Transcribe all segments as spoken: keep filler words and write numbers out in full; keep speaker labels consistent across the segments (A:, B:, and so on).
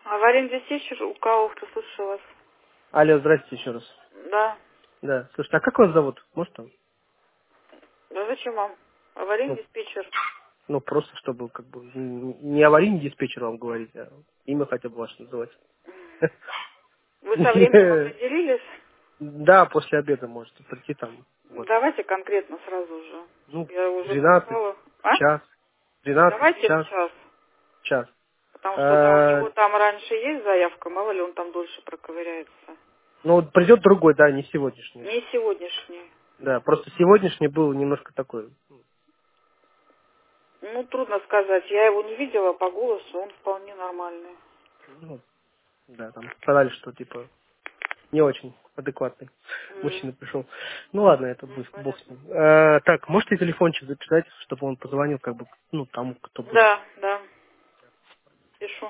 A: Аварийный диспетчер, у кого кто слушаю вас?
B: Алло, здрасте еще раз.
A: Да.
B: Да, слушайте, а как вас зовут? Может там?
A: Да зачем вам? Аварийный
B: Ну,
A: диспетчер.
B: ну просто чтобы как бы н- не аварийный диспетчер вам говорить, а имя хотя бы ваше называть.
A: Вы со временем определились?
B: Да, после обеда можете прийти там. Вот.
A: Давайте конкретно сразу же.
B: Ну,
A: Я уже
B: двенадцать,
A: устала. А?
B: час, двенадцать,
A: Давайте в
B: час,
A: час.
B: час.
A: Потому что да, у
B: Э,
A: него там раньше есть заявка, мало ли он там дольше проковыряется.
B: Ну, вот придет другой, да, не сегодняшний уже.
A: Не сегодняшний.
B: Да, просто сегодняшний был немножко такой.
A: Ну, трудно сказать. Я его не видела по голосу, он вполне нормальный.
B: Ну, да, там сказали, что типа не очень адекватный
A: М,
B: мужчина пришел. Ну ладно, это
A: ну,
B: быс- бог с
A: понятно.
B: ним. Э, так, можете телефончик записать, чтобы он позвонил, как бы, ну, тому, кто будет.
A: Да, да, пишу.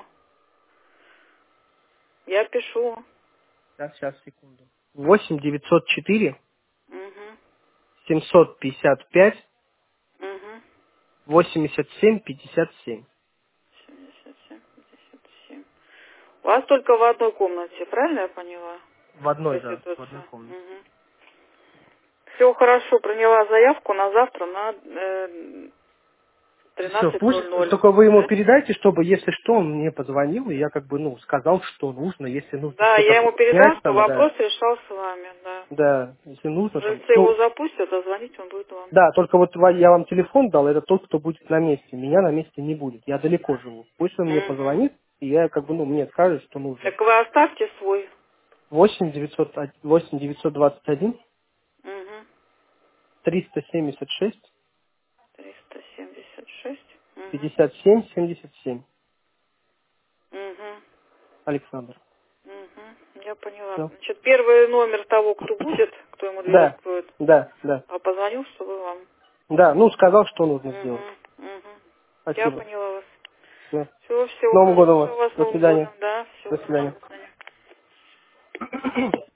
A: Я пишу.
B: Сейчас, сейчас, секунду. Восемь девятьсот четыре
A: Угу,
B: семьсот пятьдесят пять
A: угу.
B: восемьдесят семь пятьдесят семь.
A: семьдесят семь, пятьдесят семь. У вас только в одной комнате, правильно я поняла?
B: В одной, да, в одной
A: Проституция.
B: комнате.
A: Угу. Все хорошо, приняла заявку на завтра на э,
B: Все,
A: тринадцать
B: пусть
A: ноль ноль.
B: только вы ему
A: Да?
B: передайте, чтобы, если что, он мне позвонил, и я как бы, ну, сказал, что нужно, если нужно
A: Да,
B: что-то
A: я ему передам,
B: поменять
A: что
B: там, да,
A: вопрос решал с вами, да.
B: да, если нужно там,
A: Жильцы его
B: ну,
A: запустят, а звонить он будет вам.
B: да, только вот ва- я вам телефон дал, это тот, кто будет на месте. Меня на месте не будет. Я далеко живу. Пусть он мне
A: Угу.
B: позвонит, и я как бы, ну, мне скажет, что нужно.
A: Так вы оставьте свой.
B: восемь девятьсот восемь девятьсот двадцать один
A: Угу.
B: триста семьдесят шесть
A: триста семьдесят шесть. Угу.
B: пятьдесят семь семьдесят семь.
A: Угу.
B: Александр.
A: Угу. Я поняла.
B: Всё.
A: Значит, первый номер того, кто будет, кто ему дверь
B: Да,
A: откроет,
B: да, да.
A: а позвонил, чтобы вам.
B: Да, ну, сказал, что нужно сделать.
A: Угу. Угу. Я
B: Спасибо.
A: поняла вас.
B: Всё.
A: Всего,
B: С
A: всего
B: Новым годом вас.
A: хорошего, с
B: До
A: Новым годом,
B: свидания.
A: да,
B: До
A: всего хорошего,
B: свидания.
A: до свидания.